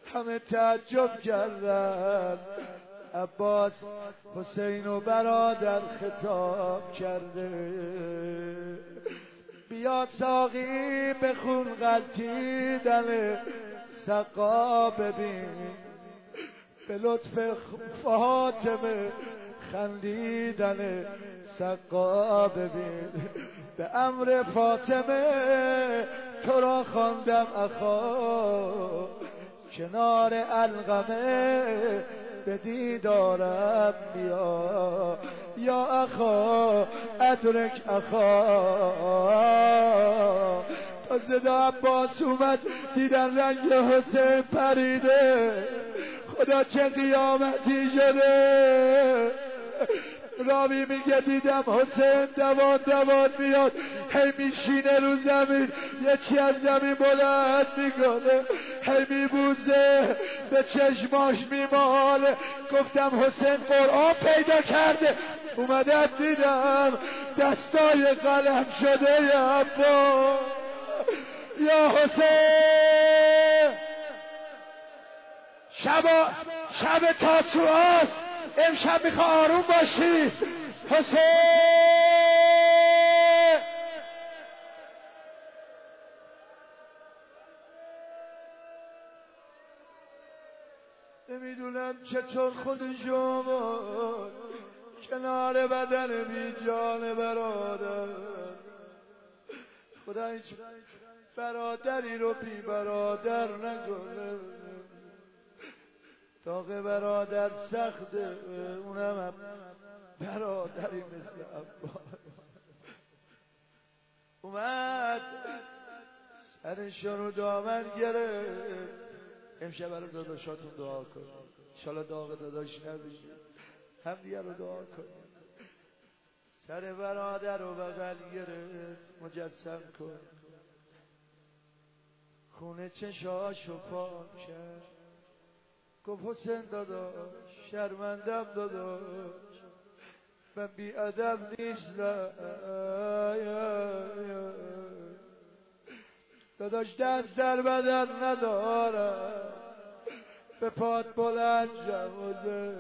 همه تعجب کردن. عباس حسین و برادر خطاب کرده بیا ساقی بخون غلطیدن سقا ببین، به لطف فاطمه خندیدن سقا ببین. به امر فاطمه تو را خواندم اخا، کنار علقمه به دیدارم بیا. یا اخا ادرک اخا. تا صدا عباس اومد دیدن رنگ حسین پریده. خدا چه قیامتی شده. راوی میگه دیدم حسین دوان دوان میاد، هی میشینه رو زمین، یکی از زمین بلند میکنه، هی میبوزه، به چشماش میماله. گفتم حسین قرآن پیدا کرده. اومدم دیدم دستای قلم شده. یا عبا یا حسین، شب تاسوعاست، امشب میخوا آروم باشی. حسین نمیدونم چطور خودشو کنار بدن بی جان برادر. خدا هیچ برادری رو بی برادر نکنه. داغ برادر سخته، اونم برادری مثل عباس. اومد سرشو رو دامن گرفت. امشب برای داداشاتون دعا کن، انشالله داغ داداش نبیشه، هم دیگه رو دعا کن. سر برادر رو بغل گرفت، مجسم کن، خونه چشاشو پاک کرد. گفت حسین داداش شرمندم داداش، من بی ادب نیستم داداش، دست در بدن ندارم، به پات بلند جوازه.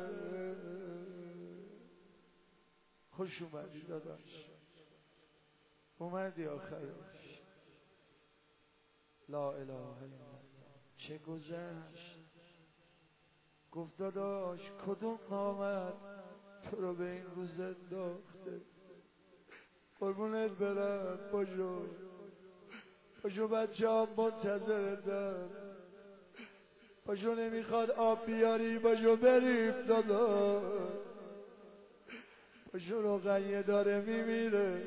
خوش اومدی داداش، اومدی آخرش. لا اله الا الله. چه گذشت. گفت داداش کدوم نامت تو رو به این روز انداخته. قربونت برم، پاشو بچه ها منتظرتن، پاشو نمیخواد آب بیاری، پاشو بریم داداش، پاشو رقیه داره میمیره،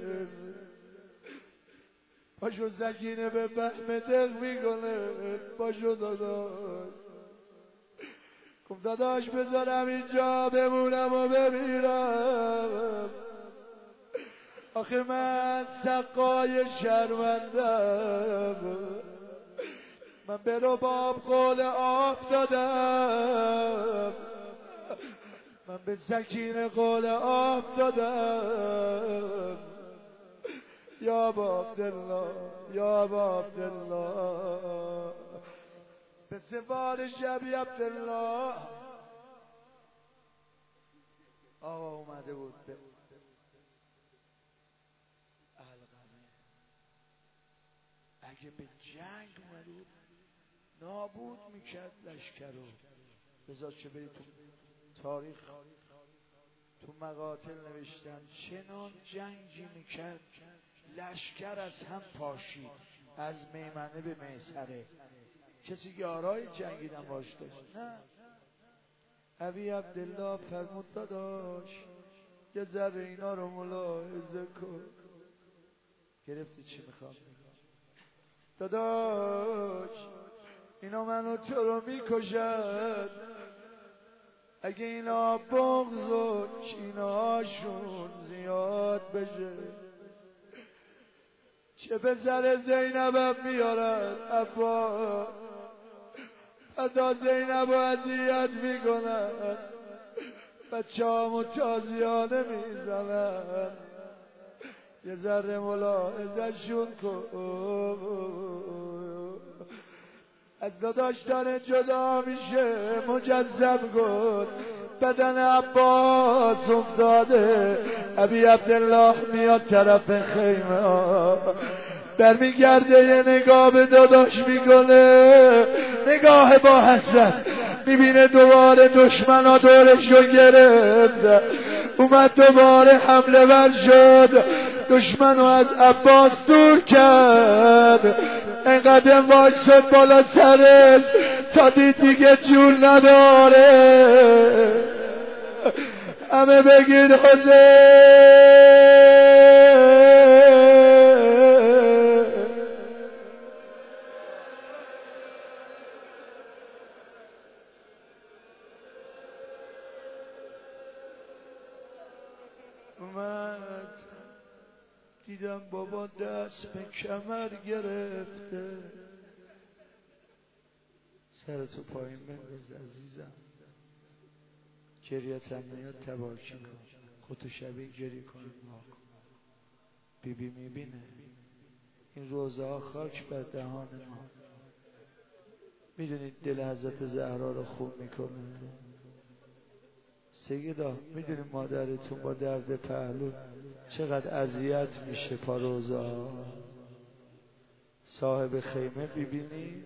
پاشو سکینه به بهم دق میکنه، پاشو داداش. گفت داداش بذارم اینجا بمونم و بمیرم، آخه من سقای شرمندم، من به رباب قول آب دادم، من به سکینه قول آب دادم. یا ابا عبدالله، یا ابا عبدالله، به سفارش ابی عبدالله. آقا اومده بود به علقمه. اگه به جنگ اومده بود نابود میکرد لشکر رو. بذار چه بری تو تاریخ، تو مقاتل نوشتن چنان جنگی میکرد لشکر از هم پاشید، از میمنه به میسره. کسی یارای جنگیدن باش داشت؟ نه. ابی عبدالله فرمود داداش یه ذره اینا رو ملاحظه کن. گرفتی چی میخوام؟ داداش اینا منو تو رو میکشن، اگه اینا بغض و کینه‌هاشون زیاد بشه چه به سر زینبم میارن ابا، فردا زینب رو اذیت میکنن، بچه هامو تازیانه میزنن. یه ذره ملاحظه‌شون کن. از داداش داره جدا میشه مجذب کن بدن عباس افتاده ابی عبدالله میاد طرف خیمه برمیگرده یه نگاه به داداش میکنه نگاه با حسرت میبینه دوباره دشمن ها دورشو گرفت اومد دوباره حمله ور شد دشمن رو از عباس دور کرد انقدر وایساد بالا سرش تا دید دیگه جور نداره همه بگید اومد دیدم بابا دست به کمر گرفته سرتو پایین بنداز عزیزم گریت هم میاد تباکی کن خودتو شبیه گریه کن بیبی میبینه این روزه ها خاک بر دهان ما میدونید دل حضرت زهرا رو خوب میکنه سیدا میدونید مادرتون با درد پهلو چقدر اذیت میشه پا روزه ها صاحب خیمه ببینید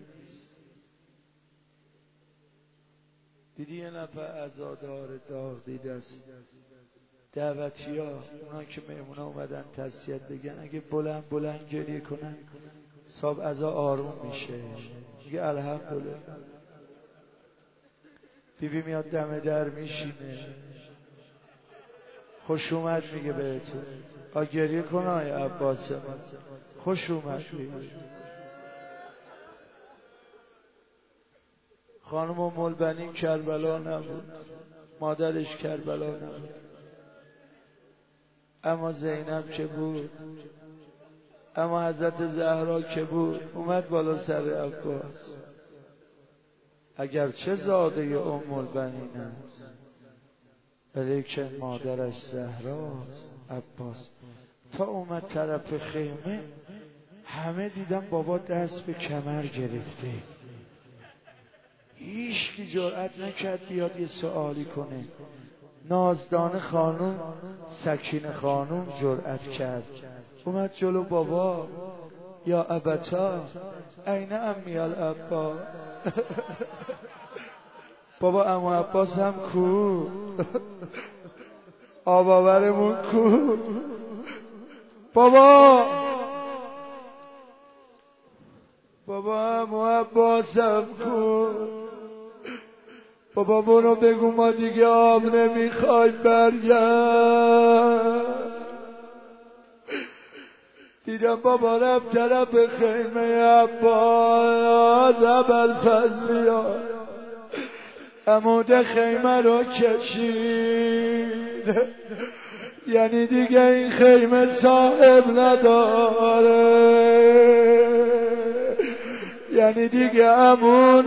دیدی یه نفر عزادار داغ دیده است دعوتی ها اونا که مهمونا اومدن تسلیت بگن اگه بلند بلند گریه کنن صاحب عزا آروم میشه میگه الحمدلله بیبی میاد دم در میشینه خوش اومد میگه بهتون گریه کن آی عباس خوش اومد میگه خانم ام البنین کربلا نبود مادرش کربلا نبود اما زینب که بود اما حضرت زهرا که بود اومد بالا سر عباس اگرچه زاده ام البنین است ولیکن مادرش زهراست عباس تا اومد طرف خیمه همه دیدن بابا دست به کمر گرفته هیچ کی جرأت نکرد بیاد یه سوالی کنه نازدان خانوم سکینه خانوم جرأت کرد اومد جلو بابا یا ابتا عین امی العباس بابا عمو عباس هم کو آباورمون کو بابا عمو عباس هم کو بابا برو بگو ما دیگه آب نمیخوایم برگرد دیدم بابا رفت طرف خیمه عباس ابوالفضل عمود خیمه رو کشید یعنی دیگه این خیمه صاحب نداره یعنی دیگه عمو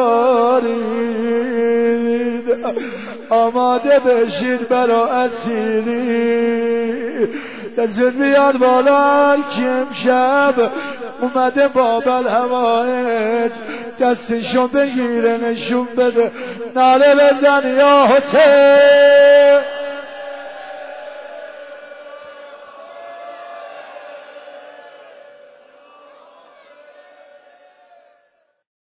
ندارید آماده بشید برا اسیری دست بیاد بالا که امشب اومده بابل هوایج دستشو بگیره نشون بده ناله بزن یا حسین